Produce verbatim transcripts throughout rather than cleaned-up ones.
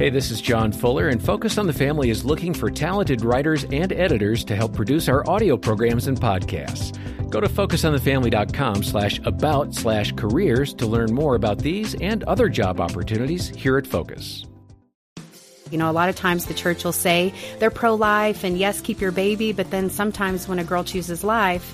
Hey, this is John Fuller, and Focus on the Family is looking for talented writers and editors to help produce our audio programs and podcasts. Go to focusonthefamily.com slash about slash careers to learn more about these and other job opportunities here at Focus. You know, a lot of times the church will say they're pro-life and yes, keep your baby, but then sometimes when a girl chooses life,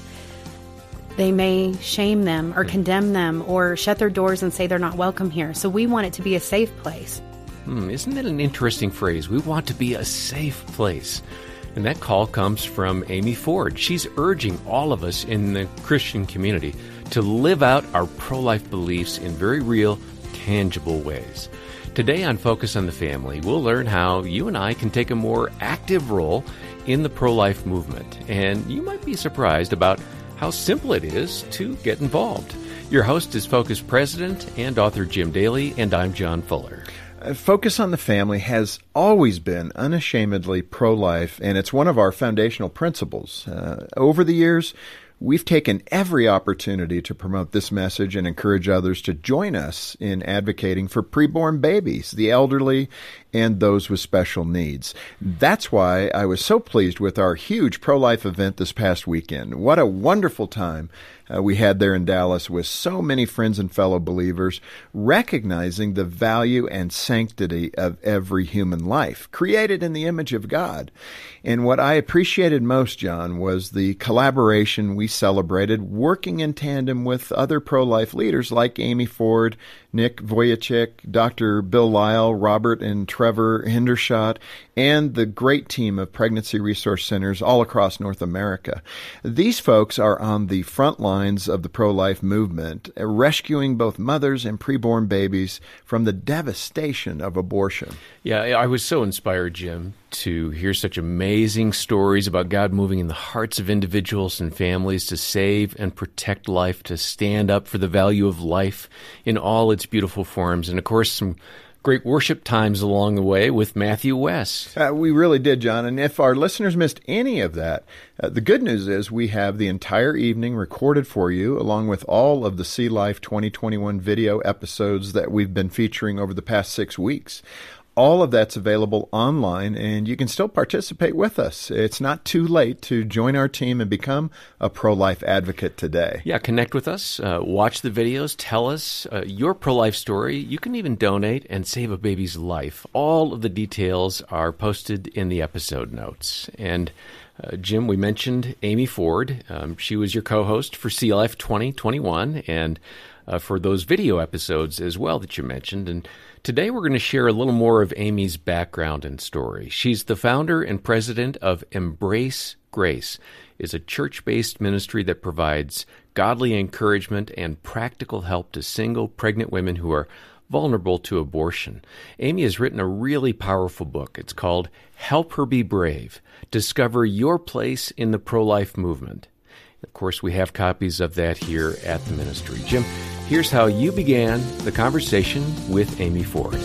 they may shame them or condemn them or shut their doors and say they're not welcome here. So we want it to be a safe place. Hmm, isn't that an interesting phrase? We want to be a safe place. And that call comes from Amy Ford. She's urging all of us in the Christian community to live out our pro-life beliefs in very real, tangible ways. Today on Focus on the Family, we'll learn how you and I can take a more active role in the pro-life movement. And you might be surprised about how simple it is to get involved. Your host is Focus President and author Jim Daly, and I'm John Fuller. Focus on the Family has always been unashamedly pro-life, and it's one of our foundational principles. Uh, over the years, we've taken every opportunity to promote this message and encourage others to join us in advocating for preborn babies, the elderly, and those with special needs. That's why I was so pleased with our huge pro-life event this past weekend. What a wonderful time uh, we had there in Dallas with so many friends and fellow believers, recognizing the value and sanctity of every human life, created in the image of God. And what I appreciated most, John, was the collaboration we celebrated working in tandem with other pro-life leaders like Amy Ford, Nick Vujicic, Doctor Bill Lyle, Robert and Trevor Hendershot, and the great team of pregnancy resource centers all across North America. These folks are on the front lines of the pro-life movement, rescuing both mothers and preborn babies from the devastation of abortion. Yeah, I was so inspired, Jim, to hear such amazing stories about God moving in the hearts of individuals and families to save and protect life, to stand up for the value of life in all its beautiful forms. And, of course, some great worship times along the way with Matthew West. Uh, we really did, John. And if our listeners missed any of that, uh, the good news is we have the entire evening recorded for you, along with all of the Sea Life twenty twenty-one video episodes that we've been featuring over the past six weeks. All of that's available online, and you can still participate with us. It's not too late to join our team and become a pro-life advocate today. Yeah, connect with us, uh, watch the videos, tell us uh, your pro-life story. You can even donate and save a baby's life. All of the details are posted in the episode notes. And uh, Jim, we mentioned Amy Ford. Um, she was your co-host for Sea Life twenty twenty-one, and uh, for those video episodes as well that you mentioned. And today we're going to share a little more of Amy's background and story. She's the founder and president of Embrace Grace, is a church-based ministry that provides godly encouragement and practical help to single pregnant women who are vulnerable to abortion. Amy has written a really powerful book. It's called Help Her Be Brave, Discover Your Place in the Pro-Life Movement. Of course, we have copies of that here at the ministry. Jim, here's how you began the conversation with Amy Ford.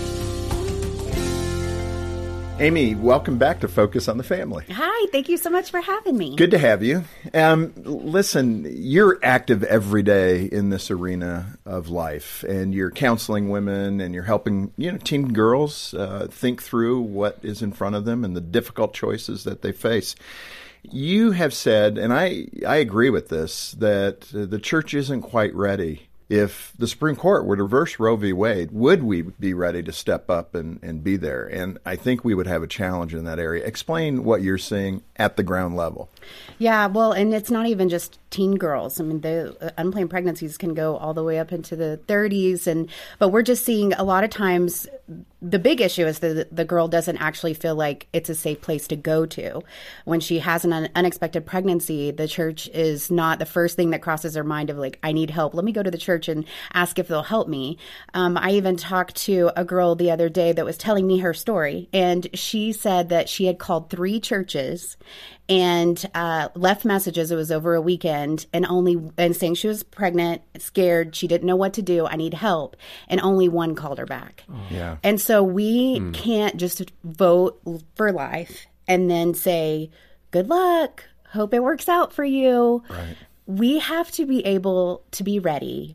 Amy, welcome back to Focus on the Family. Hi, thank you so much for having me. Good to have you. Um, listen, you're active every day in this arena of life, and you're counseling women, and you're helping, you know, teen girls uh, think through what is in front of them and the difficult choices that they face. You have said, and I, I agree with this, that the church isn't quite ready. If the Supreme Court were to reverse Roe v. Wade, would we be ready to step up and, and be there? And I think we would have a challenge in that area. Explain what you're seeing at the ground level. Yeah, well, and it's not even just teen girls. I mean, the uh, unplanned pregnancies can go all the way up into the thirties, and but we're just seeing a lot of times the big issue is that the girl doesn't actually feel like it's a safe place to go to. When she has an un- unexpected pregnancy, the church is not the first thing that crosses her mind of like, I need help. Let me go to the church and ask if they'll help me. Um, I even talked to a girl the other day that was telling me her story, and she said that she had called three churches and uh, left messages. It was over a weekend, and only and saying she was pregnant, scared, she didn't know what to do. I need help, and only one called her back. Oh. Yeah, and so we mm. can't just vote for life and then say, "Good luck, hope it works out for you." Right. We have to be able to be ready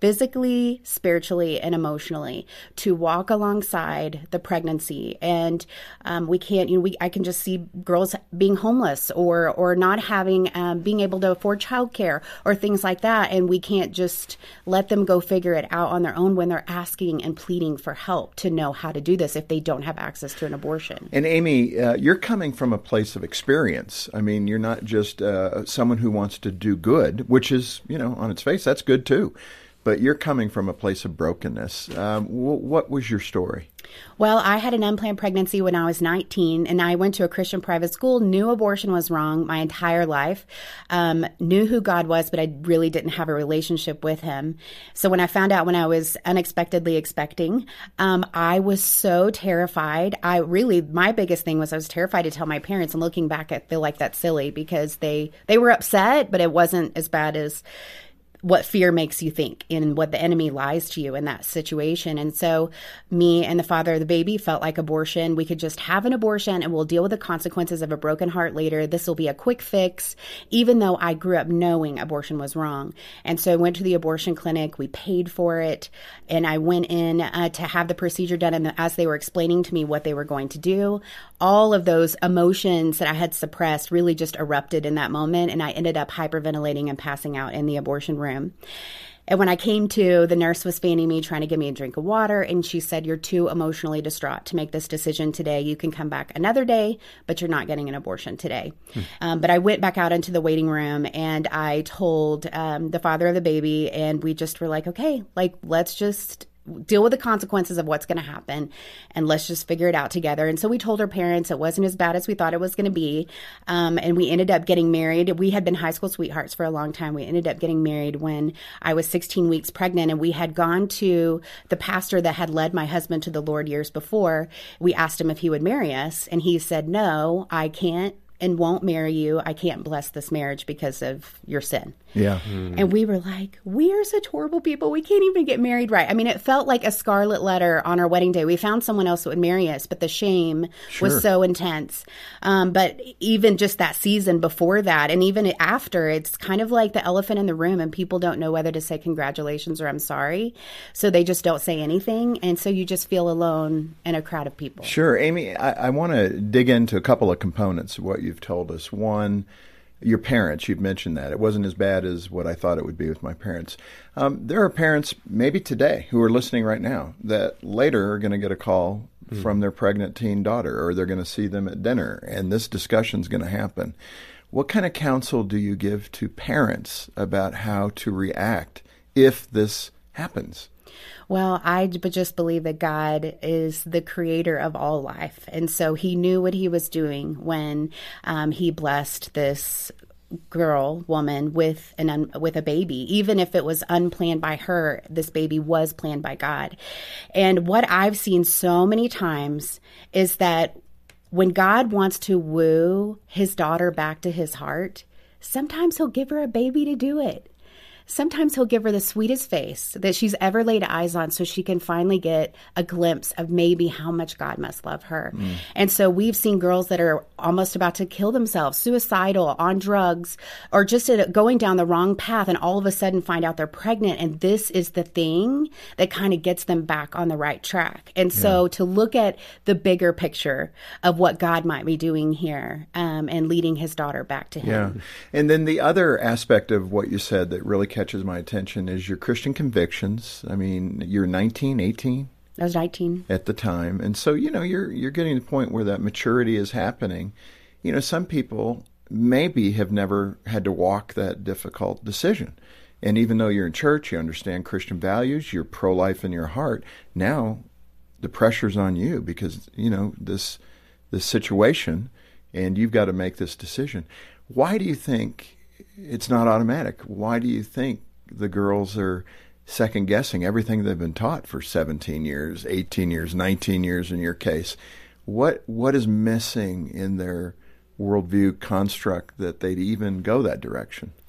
physically, spiritually, and emotionally to walk alongside the pregnancy. And um, we can't, you know, we I can just see girls being homeless or or not having, um, being able to afford childcare or things like that. And we can't just let them go figure it out on their own when they're asking and pleading for help to know how to do this if they don't have access to an abortion. And Amy, uh, you're coming from a place of experience. I mean, you're not just uh, someone who wants to do good, which is, you know, on its face, that's good too. But you're coming from a place of brokenness. Um, w- what was your story? Well, I had an unplanned pregnancy when I was nineteen, and I went to a Christian private school, knew abortion was wrong my entire life, um, knew who God was, but I really didn't have a relationship with him. So when I found out when I was unexpectedly expecting, um, I was so terrified. I really, my biggest thing was I was terrified to tell my parents, and looking back, I feel like that's silly because they, they were upset, but it wasn't as bad as what fear makes you think and what the enemy lies to you in that situation. And so me and the father of the baby felt like abortion. We could just have an abortion and we'll deal with the consequences of a broken heart later. This will be a quick fix, even though I grew up knowing abortion was wrong. And so I went to the abortion clinic. We paid for it. And I went in uh, to have the procedure done. And as they were explaining to me what they were going to do, all of those emotions that I had suppressed really just erupted in that moment. And I ended up hyperventilating and passing out in the abortion room. And when I came to, the nurse was fanning me, trying to give me a drink of water. And she said, "You're too emotionally distraught to make this decision today. You can come back another day, but you're not getting an abortion today." Hmm. Um, but I went back out into the waiting room and I told um, the father of the baby, and we just were like, okay, like, let's just deal with the consequences of what's going to happen and let's just figure it out together. And so we told our parents it wasn't as bad as we thought it was going to be. Um, and we ended up getting married. We had been high school sweethearts for a long time. We ended up getting married when I was sixteen weeks pregnant, and we had gone to the pastor that had led my husband to the Lord years before. We asked him if he would marry us, and he said, "No, I can't and won't marry you. I can't bless this marriage because of your sin." Yeah. Mm. And we were like, we are such horrible people. We can't even get married right. I mean, it felt like a scarlet letter on our wedding day. We found someone else that would marry us, but the shame sure. was so intense. Um, but even just that season before that, and even after, it's kind of like the elephant in the room, and people don't know whether to say congratulations or I'm sorry. So they just don't say anything. And so you just feel alone in a crowd of people. Sure. Amy, I, I want to dig into a couple of components of what you've told us. One, your parents, you've mentioned that. It wasn't as bad as what I thought it would be with my parents. Um, there are parents, maybe today, who are listening right now that later are going to get a call mm. from their pregnant teen daughter, or they're going to see them at dinner, and this discussion's going to happen. What kind of counsel do you give to parents about how to react if this happens? Well, I just believe that God is the creator of all life. And so he knew what he was doing when um, he blessed this girl, woman, with an un- with a baby. Even if it was unplanned by her, this baby was planned by God. And what I've seen so many times is that when God wants to woo his daughter back to his heart, sometimes he'll give her a baby to do it. Sometimes he'll give her the sweetest face that she's ever laid eyes on so she can finally get a glimpse of maybe how much God must love her. Mm. And so we've seen girls that are almost about to kill themselves, suicidal, on drugs, or just going down the wrong path, and all of a sudden find out they're pregnant. And this is the thing that kind of gets them back on the right track. And so yeah. to look at the bigger picture of what God might be doing here um, and leading his daughter back to him. Yeah. And then the other aspect of what you said that really catches my attention is your Christian convictions. I mean, you're nineteen, eighteen? I was nineteen. At the time. And so, you know, you're you're getting to the point where that maturity is happening. You know, some people maybe have never had to walk that difficult decision. And even though you're in church, you understand Christian values, you're pro-life in your heart, now the pressure's on you because, you know, this this situation, and you've got to make this decision. Why do you think it's not automatic? Why do you think the girls are second-guessing everything they've been taught for seventeen years, eighteen years, nineteen years in your case? What What is missing in their worldview construct that they'd even go that direction?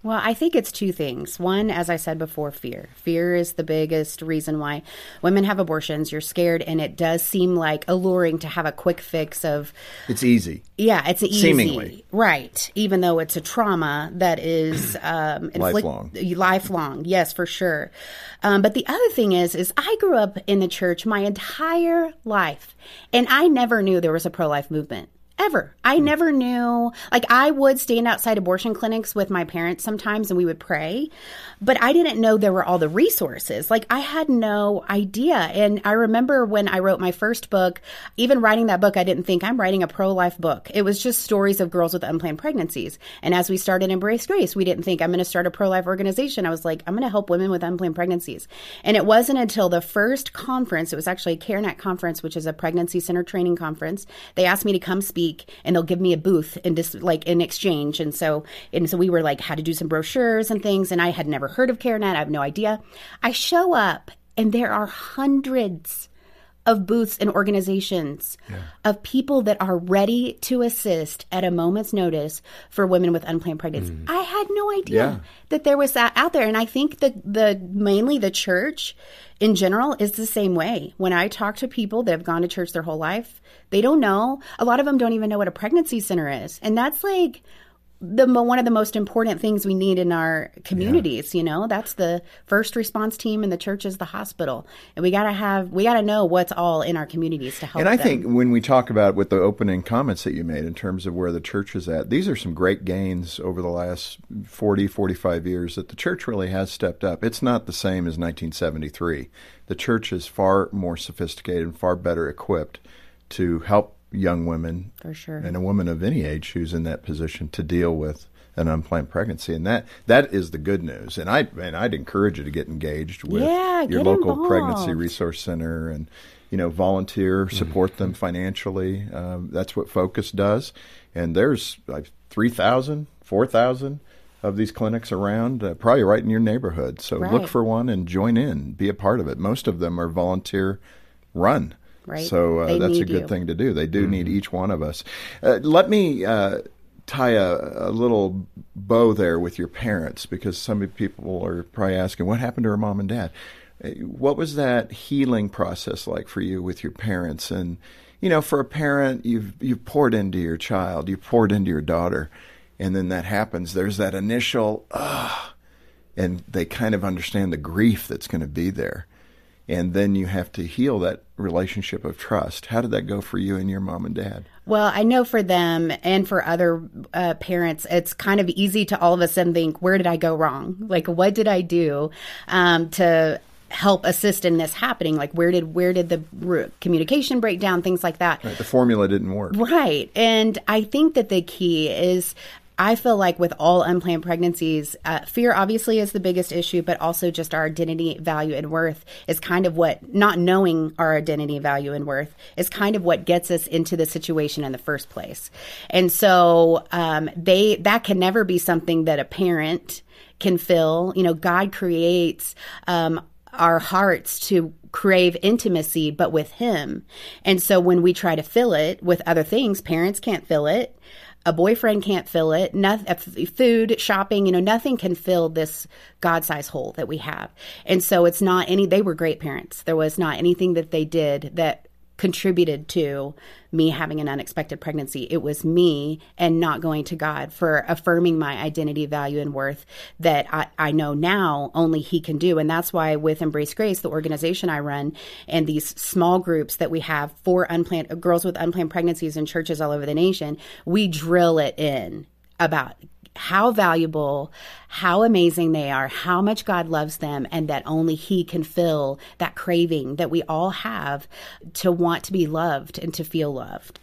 Well, I think it's two things. One, as I said before, fear. Fear is the biggest reason why women have abortions. You're scared, and it does seem like alluring to have a quick fix of... It's easy. Yeah, it's easy. Seemingly. Right. Even though it's a trauma that is... Um, inflict- lifelong. Lifelong, yes, for sure. Um, but the other thing is, is I grew up in the church my entire life, and I never knew there was a pro-life movement. Ever. I never knew, like I would stand outside abortion clinics with my parents sometimes and we would pray, but I didn't know there were all the resources. Like I had no idea. And I remember when I wrote my first book, even writing that book, I didn't think I'm writing a pro-life book. It was just stories of girls with unplanned pregnancies. And as we started Embrace Grace, we didn't think I'm going to start a pro-life organization. I was like, I'm going to help women with unplanned pregnancies. And it wasn't until the first conference, it was actually a CareNet conference, which is a pregnancy center training conference. They asked me to come speak. And they'll give me a booth in dis- like in exchange. And so and so we were like, how to do some brochures and things. And I had never heard of CareNet. I have no idea. I show up and there are hundreds of booths and organizations yeah. of people that are ready to assist at a moment's notice for women with unplanned pregnancy. Mm. I had no idea yeah. that there was that out there. And I think that the mainly the church in general is the same way. When I talk to people that have gone to church their whole life, they don't know. A lot of them don't even know what a pregnancy center is. And that's like the one of the most important things we need in our communities. Yeah. You know, that's the first response team, and the church is the hospital. And we got to have, we got to know what's all in our communities to help And I them. think when we talk about with the opening comments that you made in terms of where the church is at, these are some great gains over the last forty, forty-five years that the church really has stepped up. It's not the same as nineteen seventy-three. The church is far more sophisticated and far better equipped to help young women, for sure, and a woman of any age who's in that position to deal with an unplanned pregnancy, and that that is the good news. And I and I'd encourage you to get engaged with yeah, your get local involved. pregnancy resource center, and you know, volunteer, support mm-hmm. them financially. Um, that's what Focus does. And there's like three thousand, four thousand of these clinics around, uh, probably right in your neighborhood. So right. look for one and join in, be a part of it. Most of them are volunteer run. Right. So uh, that's a good you. thing to do. They do mm-hmm. need each one of us. Uh, let me uh, tie a, a little bow there with your parents, because some people are probably asking, what happened to her mom and dad? What was that healing process like for you with your parents? And, you know, for a parent, you've you've poured into your child, you've poured into your daughter, and then that happens. There's that initial, ah, and they kind of understand the grief that's going to be there. And then you have to heal that relationship of trust. How did that go for you and your mom and dad? Well, I know for them and for other uh, parents, it's kind of easy to all of a sudden think, where did I go wrong? Like, what did I do um, to help assist in this happening? Like, where did where did the communication break down? Things like that. Right, the formula didn't work. Right. And I think that the key is, I feel like with all unplanned pregnancies, uh, fear obviously is the biggest issue, but also just our identity, value, and worth is kind of what, not knowing our identity, value, and worth is kind of what gets us into the situation in the first place. And so um, they that can never be something that a parent can fill. You know, God creates um, our hearts to crave intimacy, but with Him. And so when we try to fill it with other things, parents can't fill it. A boyfriend can't fill it. Nothing, food, shopping, you know, nothing can fill this God-sized hole that we have. And so it's not any, they were great parents. There was not anything that they did that contributed to me having an unexpected pregnancy. It was me and not going to God for affirming my identity, value, and worth that I, I know now only He can do. And that's why with Embrace Grace, the organization I run, and these small groups that we have for unplanned girls with unplanned pregnancies in churches all over the nation, we drill it in about how valuable, how amazing they are, how much God loves them, and that only He can fill that craving that we all have to want to be loved and to feel loved.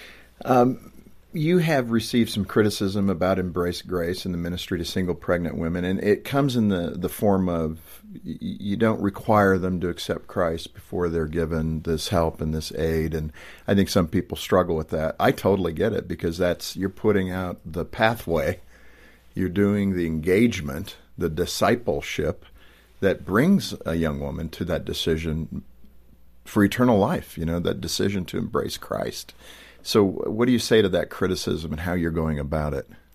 Um, you have received some criticism about Embrace Grace and the ministry to single pregnant women, and it comes in the, the form of you don't require them to accept Christ before they're given this help and this aid. And I think some people struggle with that. I totally get it, because that's, you're putting out the pathway. You're doing the engagement, the discipleship that brings a young woman to that decision for eternal life, you know, that decision to embrace Christ. So what do you say to that criticism and how you're going about it?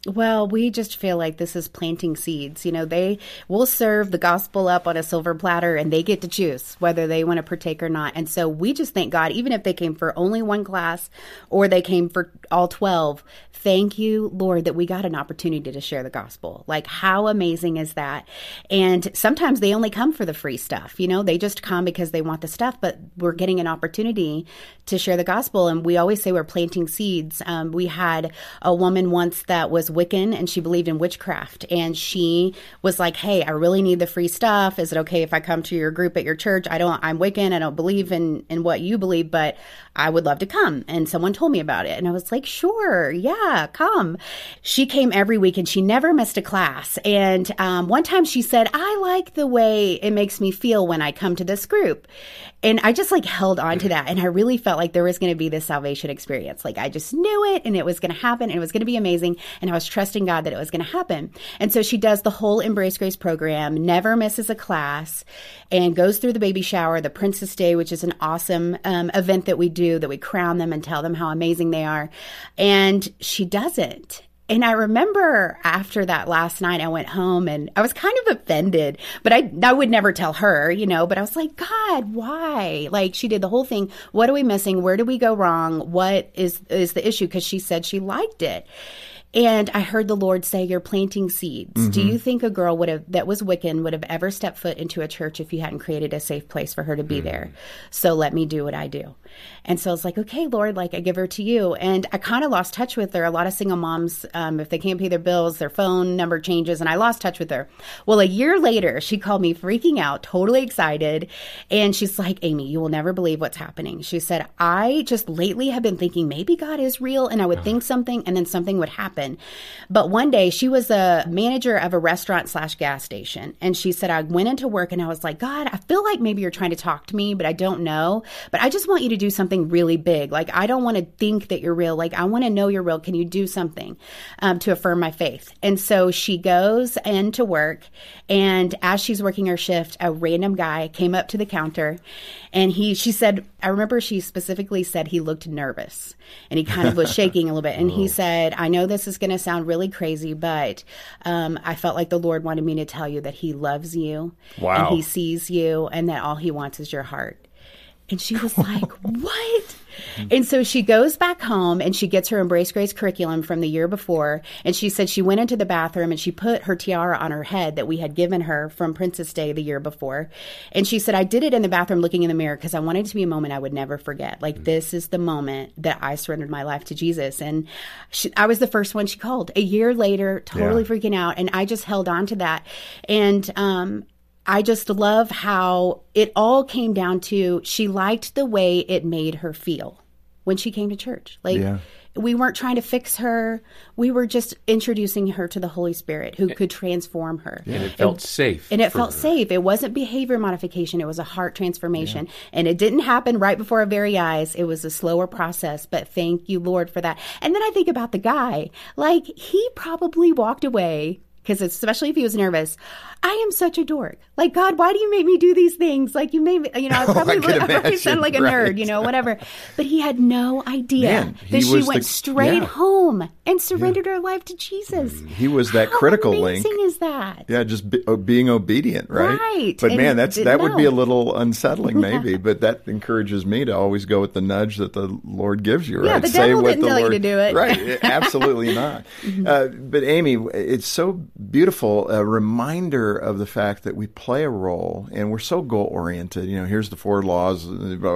Well, we just feel like this is planting seeds. You know, they will serve the gospel up on a silver platter and they get to choose whether they want to partake or not. And so we just thank God, even if they came for only one class or they came for all twelve, thank you, Lord, that we got an opportunity to share the gospel. Like, how amazing is that? And sometimes they only come for the free stuff. You know, they just come because they want the stuff, but we're getting an opportunity to share the gospel. And we always say we're planting seeds. Um, we had a woman once that was Wiccan and she believed in witchcraft. And she was like, hey, I really need the free stuff. Is it okay if I come to your group at your church? I don't, I'm Wiccan. I don't believe in, in what you believe, but I would love to come. And someone told me about it. And I was like, sure, yeah, come. She came every week and she never missed a class. And um, one time she said, I like the way it makes me feel when I come to this group. And I just like held on to that. And I really felt like there was going to be this salvation experience. Like I just knew it and it was going to happen and it was going to be amazing. And I was trusting God that it was going to happen. And so she does the whole Embrace Grace program, never misses a class, and goes through the baby shower, the Princess Day, which is an awesome um, event that we do, that we crown them and tell them how amazing they are. And she doesn't. And I remember after that last night, I went home and I was kind of offended, but I, I would never tell her, you know, but I was like, God, why? Like, she did the whole thing. What are we missing? Where did we go wrong? What is, is the issue? Because she said she liked it. And I heard the Lord say, you're planting seeds. Mm-hmm. Do you think a girl would have that was Wiccan would have ever stepped foot into a church if you hadn't created a safe place for her to be mm-hmm. there? So let me do what I do. And so I was like, okay, Lord, like I give her to you. And I kind of lost touch with her. A lot of single moms, um, if they can't pay their bills, their phone number changes. And I lost touch with her. Well, a year later, she called me freaking out, totally excited. And she's like, Amy, you will never believe what's happening. She said, I just lately have been thinking maybe God is real. And I would think something and then something would happen. But one day she was a manager of a restaurant slash gas station. And she said, I went into work and I was like, God, I feel like maybe you're trying to talk to me, but I don't know. But I just want you to do something really big. Like, I don't want to think that you're real. Like, I want to know you're real. Can you do something um, to affirm my faith? And so she goes into work. And as she's working her shift, a random guy came up to the counter and he, she said, I remember she specifically said he looked nervous and he kind of was shaking a little bit. And he said, I know this is going to sound really crazy, but um, I felt like the Lord wanted me to tell you that he loves you. Wow. And he sees you and that all he wants is your heart. And she was like, what? And so she goes back home and she gets her Embrace Grace curriculum from the year before. And she said she went into the bathroom and she put her tiara on her head that we had given her from Princess Day the year before. And she said, I did it in the bathroom looking in the mirror because I wanted it to be a moment I would never forget. Like, this is the moment that I surrendered my life to Jesus. And she, I was the first one she called. A year later, totally yeah. freaking out. And I just held on to that. And, um, I just love how it all came down to she liked the way it made her feel when she came to church. Like, yeah. we weren't trying to fix her. We were just introducing her to the Holy Spirit who could transform her. Yeah, and it felt and, safe. And it felt her. safe. It wasn't behavior modification. It was a heart transformation. Yeah. And it didn't happen right before our very eyes. It was a slower process. But thank you, Lord, for that. And then I think about the guy. Like, he probably walked away, because especially if he was nervous, I am such a dork. Like, God, why do you make me do these things? Like, you made me, you know, I probably, oh, I I probably sound like a right. nerd, you know, whatever. But he had no idea Man, that she went the, straight yeah. home and surrendered yeah. her life to Jesus. He was that How critical link. How amazing is that? Yeah, just be, uh, being obedient, right? Right. But and man, that's that would know. be a little unsettling, maybe. Yeah. But that encourages me to always go with the nudge that the Lord gives you, right? Yeah, the Say devil what didn't the tell Lord, you to do it. Right, absolutely not. mm-hmm. uh, but Amy, it's so beautiful, a reminder of the fact that we play a role and we're so goal-oriented. You know, here's the four laws.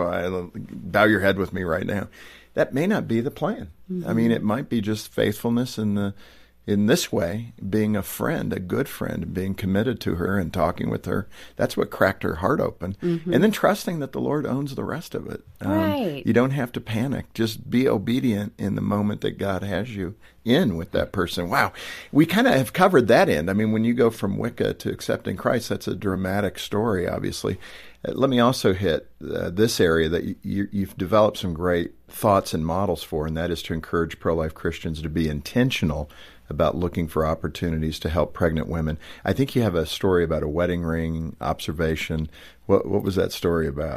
Bow your head with me right now. That may not be the plan. Mm-hmm. I mean, it might be just faithfulness in the in this way, being a friend, a good friend, being committed to her and talking with her. That's what cracked her heart open. Mm-hmm. And then trusting that the Lord owns the rest of it. Um, right. You don't have to panic. Just be obedient in the moment that God has you in with that person. Wow. We kind of have covered that end. I mean, when you go from Wicca to accepting Christ, that's a dramatic story, obviously. Uh, let me also hit uh, this area that you, you, you've developed some great thoughts and models for, and that is to encourage pro-life Christians to be intentional about looking for opportunities to help pregnant women. I think you have a story about a wedding ring observation. What what was that story about?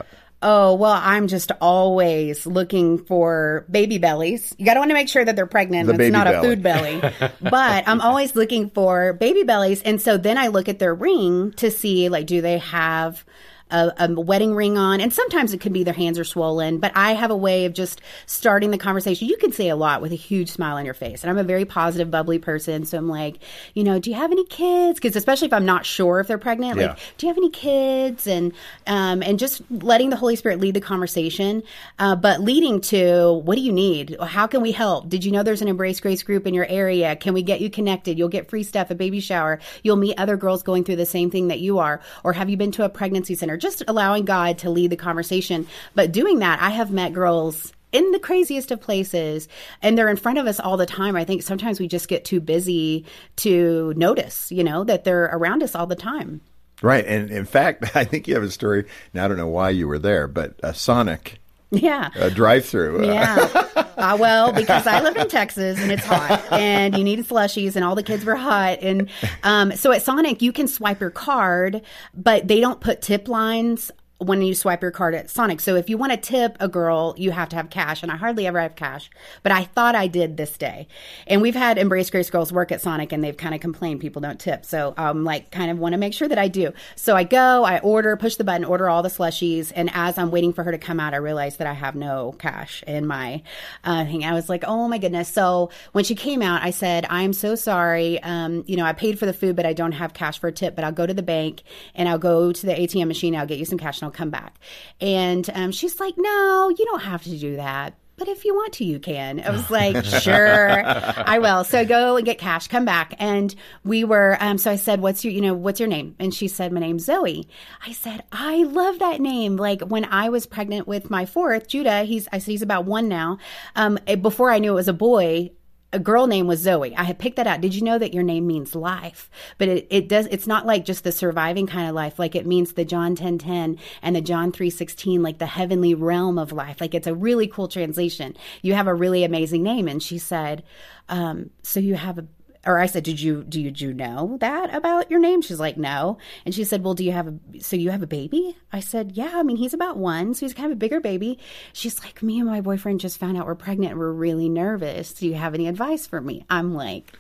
Oh, well, I'm just always looking for baby bellies. You got to want to make sure that they're pregnant. The It's baby not belly. a food belly. But I'm always looking for baby bellies. And so then I look at their ring to see, like, do they have a, a wedding ring on? And sometimes it could be their hands are swollen. But I have a way of just starting the conversation. You can say a lot with a huge smile on your face. And I'm a very positive, bubbly person. So I'm like, you know, do you have any kids? Because especially if I'm not sure if they're pregnant, Yeah. like, do you have any kids? And um, and just letting the Holy Spirit lead the conversation, uh, but leading to, what do you need? How can we help? Did you know there's an Embrace Grace group in your area? Can we get you connected? You'll get free stuff at baby shower. You'll meet other girls going through the same thing that you are. Or have you been to a pregnancy center? Just allowing God to lead the conversation. But doing that, I have met girls in the craziest of places, and they're in front of us all the time. I think sometimes we just get too busy to notice, you know, that they're around us all the time. Right. And in fact, I think you have a story. Now, I don't know why you were there, but a Sonic Yeah. a drive-through. Yeah. Uh, well, because I live in Texas and it's hot and you need slushies and all the kids were hot. And um, so at Sonic, you can swipe your card, but they don't put tip lines when you swipe your card at Sonic. So if you want to tip a girl, you have to have cash. And I hardly ever have cash, but I thought I did this day. And we've had Embrace Grace girls work at Sonic and they've kind of complained people don't tip. So I'm like, kind of want to make sure that I do. So I go, I order, push the button, order all the slushies. And as I'm waiting for her to come out, I realized that I have no cash in my uh, thing. I was like, oh my goodness. So when she came out, I said, I'm so sorry. Um, you know, I paid for the food, but I don't have cash for a tip, but I'll go to the bank and I'll go to the A T M machine. I'll get you some cash and I'll come back. And um, she's like, no, you don't have to do that. But if you want to, you can. I was like, sure, I will. So I go and get cash, come back. And we were, um, so I said, what's your, you know, what's your name? And she said, my name's Zoe. I said, I love that name. Like when I was pregnant with my fourth, Judah, he's, I said, he's about one now. Um, before I knew it was a boy, a girl name was Zoe. I had picked that out. Did you know that your name means life? But it, it does, it's not like just the surviving kind of life. Like it means the John ten ten and the John three sixteen, like the heavenly realm of life. Like it's a really cool translation. You have a really amazing name. And she said, um, so you have a, or I said, did you, do you, do you know that about your name? She's like, no. And she said, well, do you have a, so you have a baby? I said, yeah, I mean, he's about one. So he's kind of a bigger baby. She's like, me and my boyfriend just found out we're pregnant and we're really nervous. Do you have any advice for me? I'm like,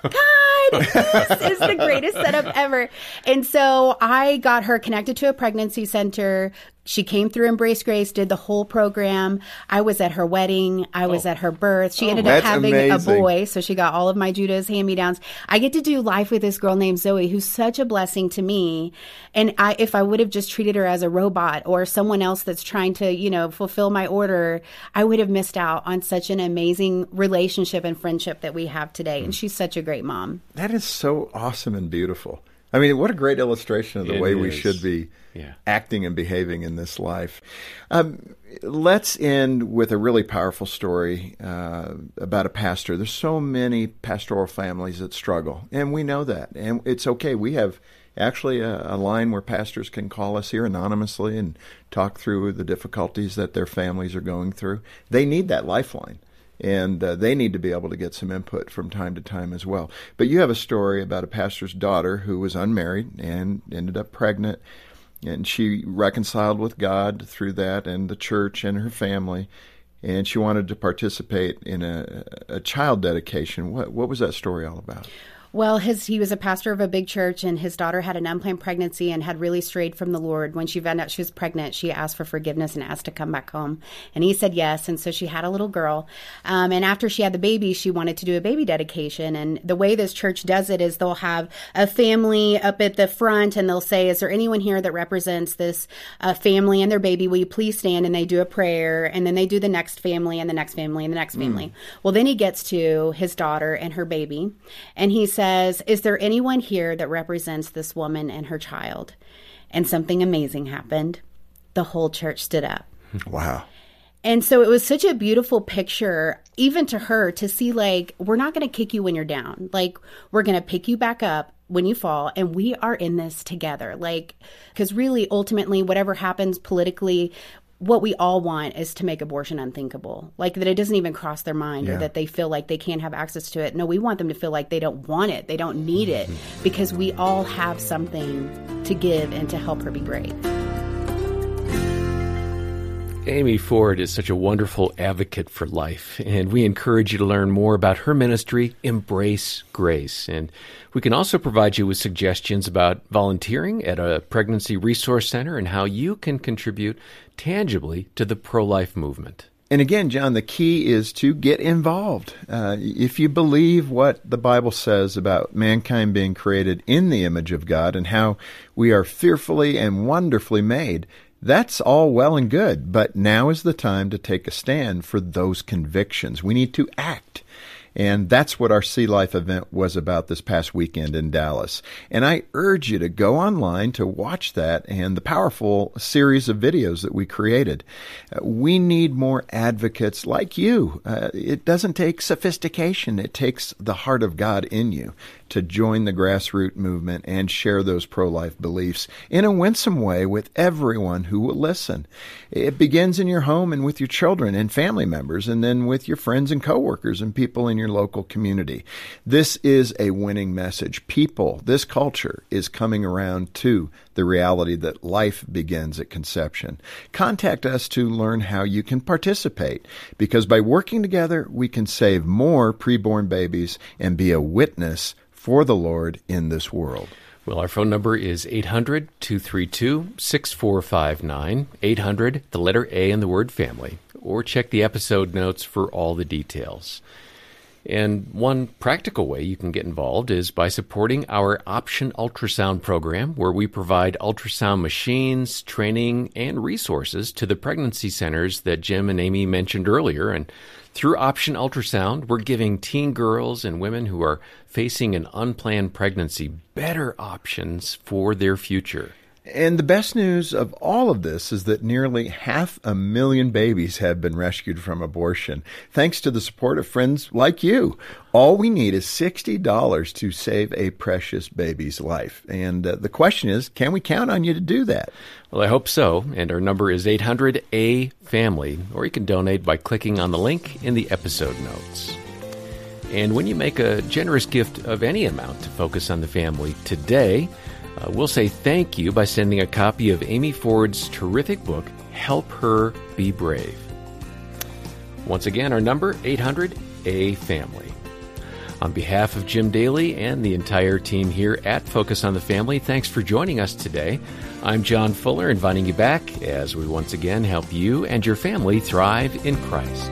God, this is the greatest setup ever. And so I got her connected to a pregnancy center. She came through Embrace Grace, did the whole program. I was at her wedding. I was Oh. at her birth. She Oh, ended up that's having amazing. a boy. So she got all of my Judah's hand-me-downs. I get to do life with this girl named Zoe, who's such a blessing to me. And I, if I would have just treated her as a robot or someone else that's trying to, you know, fulfill my order, I would have missed out on such an amazing relationship and friendship that we have today. And she's such a great mom. That is so awesome and beautiful. I mean, what a great illustration of the It way we is. should be Yeah. acting and behaving in this life. Um, let's end with a really powerful story uh, about a pastor. There's so many pastoral families that struggle, and we know that. And it's okay. We have actually a, a line where pastors can call us here anonymously and talk through the difficulties that their families are going through. They need that lifeline. And uh, they need to be able to get some input from time to time as well. But you have a story about a pastor's daughter who was unmarried and ended up pregnant. And she reconciled with God through that and the church and her family. And she wanted to participate in a, a child dedication. What, what was that story all about? Well, his he was a pastor of a big church, and his daughter had an unplanned pregnancy and had really strayed from the Lord. When she found out she was pregnant, she asked for forgiveness and asked to come back home. And he said yes, and so she had a little girl. Um, and after she had the baby, she wanted to do a baby dedication. And the way this church does it is they'll have a family up at the front, and they'll say, is there anyone here that represents this uh, family and their baby? Will you please stand? And they do a prayer, and then they do the next family and the next family and the next family. Mm. Well, then he gets to his daughter and her baby, and he says, is there anyone here that represents this woman and her child? And something amazing happened. The whole church stood up. Wow. And so it was such a beautiful picture, even to her, to see, like, we're not going to kick you when you're down. Like, we're going to pick you back up when you fall, and we are in this together. Like, because really, ultimately, whatever happens politically, what we all want is to make abortion unthinkable, like that it doesn't even cross their mind Yeah. or that they feel like they can't have access to it. No, we want them to feel like they don't want it. They don't need it because we all have something to give and to help her be great. Amy Ford is such a wonderful advocate for life, and we encourage you to learn more about her ministry, Embrace Grace. And we can also provide you with suggestions about volunteering at a pregnancy resource center and how you can contribute tangibly to the pro-life movement. And again, John, the key is to get involved. Uh, if you believe what the Bible says about mankind being created in the image of God and how we are fearfully and wonderfully made, that's all well and good. But now is the time to take a stand for those convictions. We need to act. And that's what our See Life event was about this past weekend in Dallas. And I urge you to go online to watch that and the powerful series of videos that we created. Uh, we need more advocates like you. Uh, it doesn't take sophistication. It takes the heart of God in you to join the grassroots movement and share those pro-life beliefs in a winsome way with everyone who will listen. It begins in your home and with your children and family members, and then with your friends and coworkers and people in your local community. This is a winning message. People, this culture is coming around to the reality that life begins at conception. Contact us to learn how you can participate, because by working together, we can save more preborn babies and be a witness for the Lord in this world. Well, our phone number is eight hundred, two three two, six four five nine, eight hundred, the letter A and the word family, or check the episode notes for all the details. And one practical way you can get involved is by supporting our Option Ultrasound program, where we provide ultrasound machines, training, and resources to the pregnancy centers that Jim and Amy mentioned earlier. And through Option Ultrasound, we're giving teen girls and women who are facing an unplanned pregnancy better options for their future. And the best news of all of this is that nearly half a million babies have been rescued from abortion, thanks to the support of friends like you. All we need is sixty dollars to save a precious baby's life. And uh, the question is, can we count on you to do that? Well, I hope so. And our number is eight hundred A family, or you can donate by clicking on the link in the episode notes. And when you make a generous gift of any amount to Focus on the Family today, Uh, we'll say thank you by sending a copy of Amy Ford's terrific book, Help Her Be Brave. Once again, our number, eight hundred A family. On behalf of Jim Daly and the entire team here at Focus on the Family, thanks for joining us today. I'm John Fuller, inviting you back as we once again help you and your family thrive in Christ.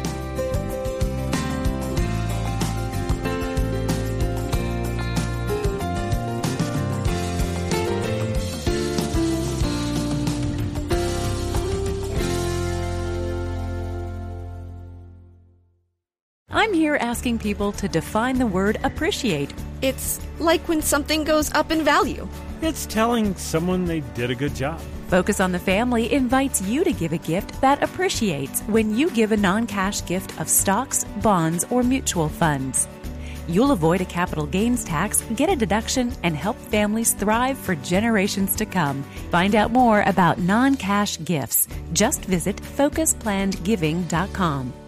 I'm here asking people to define the word appreciate. It's like when something goes up in value. It's telling someone they did a good job. Focus on the Family invites you to give a gift that appreciates when you give a non-cash gift of stocks, bonds, or mutual funds. You'll avoid a capital gains tax, get a deduction, and help families thrive for generations to come. Find out more about non-cash gifts. Just visit focus planned giving dot com.